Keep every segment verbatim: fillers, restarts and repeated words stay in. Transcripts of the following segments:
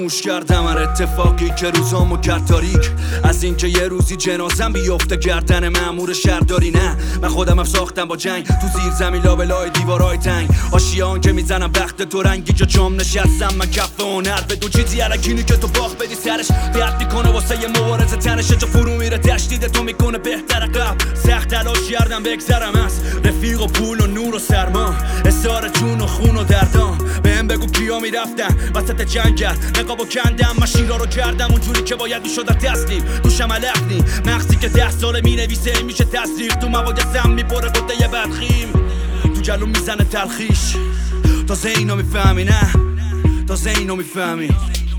فراموش کردم هر اتفاقی که روزامو کرد تاریک. از اینکه یه روزی جنازم بیفته گردن مأمور شهرداری. نه من خودمم ساختم با جنگ تو زیر زمین لابلای دیوارای تنگ. آشیان که میزنم بخت تو رنگی که جام نشستم من کف هنر بدون چیزی علکینی که تو باخ بدی سرش بیعت میکنه واسه یه مبارزه تنشه جا فرو میره تشدید تو میکنه بهتر قبل. سخت تلاش کردم بگذرم از رفیق و پول و نور و سرما اصرار جون و خون و دردام. بهم بگو کیا میرفتم وسط جنگ کرد نقابو کندم من شیرا رو کردم اونجوری که باید میشد تسلیم. دوشم علقنی مغزی که ده ساله مینویسه میشه تصدیق تو مواد سم میپره قده بدخیم تو جلو میزنه تلخیش. تازه اینو میفهمی نه تازه اینو میفهمی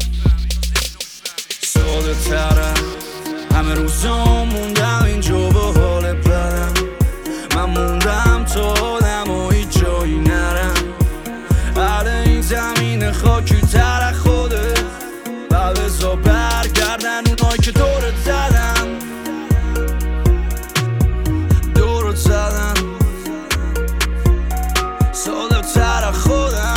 ساده تره همه روزا موندم اینجا با حال بدم. من موندم تا آدم و هیچ جایی نرم. بعد این زمین خاکی تر خوده و بزا برگردن اونایی که دورت زدن دورت زدن ساده تر خودم.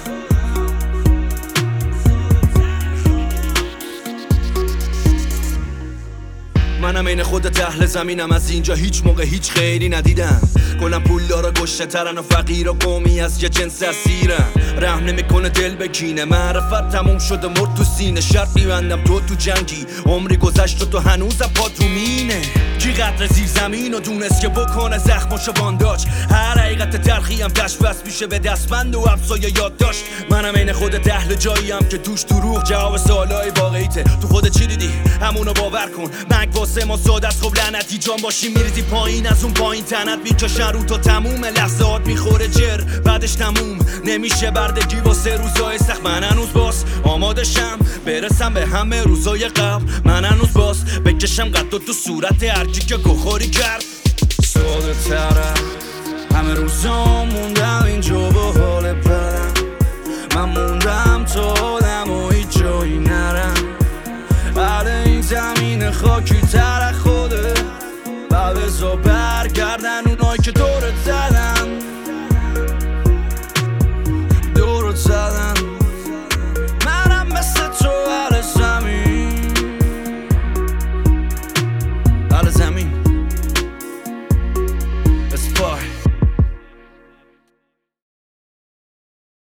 منم این خودت اهل زمینم از اینجا هیچ موقع هیچ خیری ندیدم. کلم پول داره گشته ترن و فقیر و قومی از یه جنس اسیرم. رحم نمیکنه دل بکینه معرفت تموم شده مرد تو سینه. شرط میبندم تو تو جنگی عمری گذشت و تو هنوز پا تو مینه. کی قدر زیر زمین و دونست که بکنه زخماشو بانداج. هر حقیقت تلخی هم تشبس میشه به دستبند و افزای یادداشت. منم این خودت اهل جایی هم که توش دروغ جواب سوالای واقعیته. تو خودت چی دیدی همونو باور کن. مرگ واسه ما ساده است خب لعنتی جان باشی میریزی پایین از اون پایین تنت میکشن رو تا تموم لحظات میخوره جر بعدش تموم نمیشه بردگی واسه روزای سخت. من هنوز باز آمادشم برسم به همه روزای قبل. من هنوز باز بکشم قد تو صورت هرکی که گوخوری کرد. ساده تره همه روزا موندم اینجا با حال بدم. من موندم تا آدم و هیچ جایی نرم. بعد این زمین خاکی تر